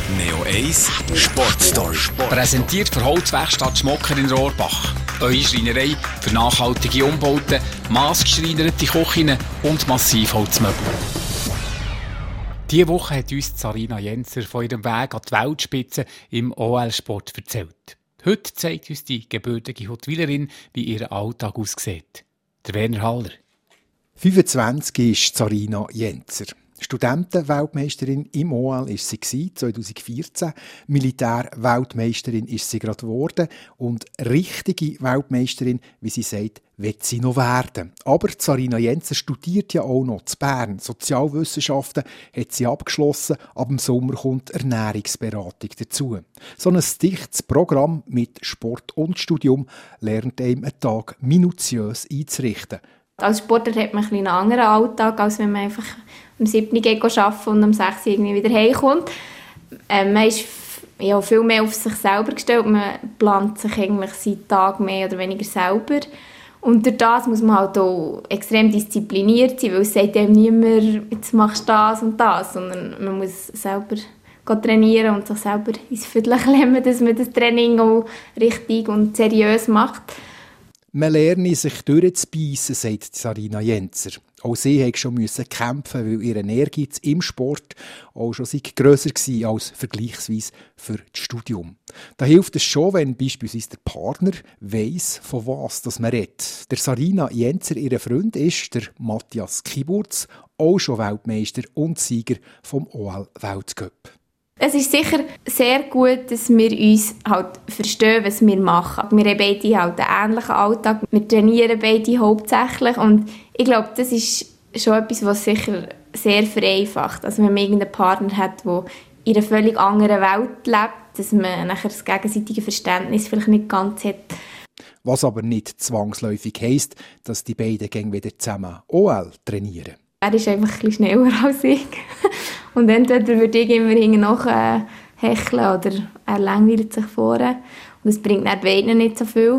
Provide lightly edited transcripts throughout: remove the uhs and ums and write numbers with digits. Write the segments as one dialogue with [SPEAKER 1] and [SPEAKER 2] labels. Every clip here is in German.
[SPEAKER 1] Neo 1 Sportstory.
[SPEAKER 2] Präsentiert für Holzwerkstatt Schmocker in Rohrbach. Eure Schreinerei für nachhaltige Umbauten, massgeschreinerte Küchen und Massivholzmöbel. Diese Woche hat uns Sarina Jenzer von ihrem Weg an die Weltspitze im OL-Sport erzählt. Heute zeigt uns die gebürtige Huttwilerin, wie ihr Alltag aussieht. Der Werner Haller.
[SPEAKER 3] 25 ist Sarina Jenzer. Studentenweltmeisterin im OL ist sie 2014. Militärweltmeisterin ist sie gerade geworden. Und richtige Weltmeisterin, wie sie sagt, wird sie noch werden. Aber Sarina Jenzer studiert ja auch noch in Bern. Sozialwissenschaften hat sie abgeschlossen. Ab dem Sommer kommt Ernährungsberatung dazu. So ein dichtes Programm mit Sport und Studium lernt einem einen Tag minutiös einzurichten.
[SPEAKER 4] Als Sportler hat man einen anderen Alltag, als wenn man einfach um 7 Uhr arbeitet und um 6 Uhr irgendwie wieder heimkommt. Man ist viel mehr auf sich selber gestellt. Man plant sich eigentlich seinen Tag mehr oder weniger selber. Und durch das muss man halt auch extrem diszipliniert sein, weil es sagt einem niemand, jetzt machst du das und das, sondern man muss selber trainieren und sich selber ins Viertel klemmen, dass man das Training auch richtig und seriös macht.
[SPEAKER 3] Man lerne sich durchzubeissen, sagt Sarina Jenzer. Auch sie musste schon kämpfen, weil ihr Ehrgeiz im Sport auch schon grösser war als vergleichsweise für das Studium. Da hilft es schon, wenn beispielsweise der Partner weiss, von was man redet. Der Sarina Jenzer, ihr Freund, ist der Matthias Kiburz, auch schon Weltmeister und Sieger vom OL-Weltcup.
[SPEAKER 4] Es ist sicher sehr gut, dass wir uns halt verstehen, was wir machen. Wir haben beide halt einen ähnlichen Alltag. Wir trainieren beide hauptsächlich. Und ich glaube, das ist schon etwas, was sicher sehr vereinfacht. Also wenn man irgendeinen Partner hat, der in einer völlig anderen Welt lebt, dass man nachher das gegenseitige Verständnis vielleicht nicht ganz hat.
[SPEAKER 3] Was aber nicht zwangsläufig heisst, dass die beiden gegen wieder zusammen OL trainieren.
[SPEAKER 4] Er ist einfach ein bisschen schneller als ich. Und entweder würde ich immer hinten noch hecheln oder er langweilt sich vorne. Und das bringt dann beiden nicht so viel.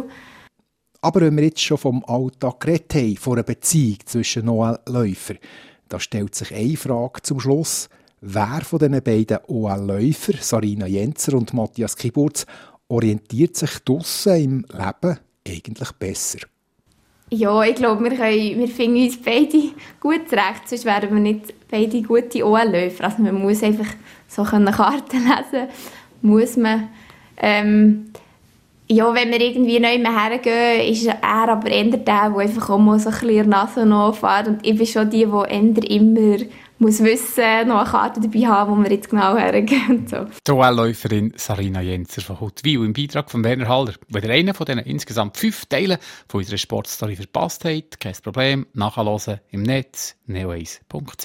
[SPEAKER 3] Aber wenn wir jetzt schon vom Alltag geredet haben, von einer Beziehung zwischen OL-Läufern, da stellt sich eine Frage zum Schluss. Wer von diesen beiden OL-Läufer, Sarina Jenzer und Matthias Kiburz, orientiert sich draussen im Leben eigentlich besser?
[SPEAKER 4] Ja, ich glaube, wir finden uns beide gut zurecht, sonst wären wir nicht beide gute OL-Läufer. Also man muss einfach so Karten lesen, muss man. Wenn wir irgendwie neu hergehen, ist er aber eher der einfach auch mal so ein bisschen Nase nachfährt. Und ich bin schon die eher immer muss wissen, noch eine Karte dabei haben, wo wir jetzt genau hergehen. So.
[SPEAKER 2] Die OL-Läuferin Sarina Jenzer von Huttwil im Beitrag von Werner Haller. Wenn ihr einen von diesen insgesamt 5 Teilen von unserer Sportstory verpasst habt, kein Problem, nachhören im Netz neo1.ch.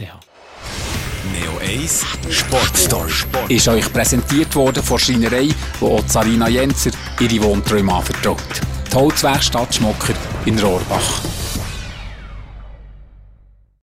[SPEAKER 1] Neo 1 Sportstory.
[SPEAKER 2] Ist euch präsentiert worden von Schreinerei, wo auch Sarina Jenzer ihre Wohnträume anvertraut. Die Holzwerkstatt Schmocker in Rohrbach.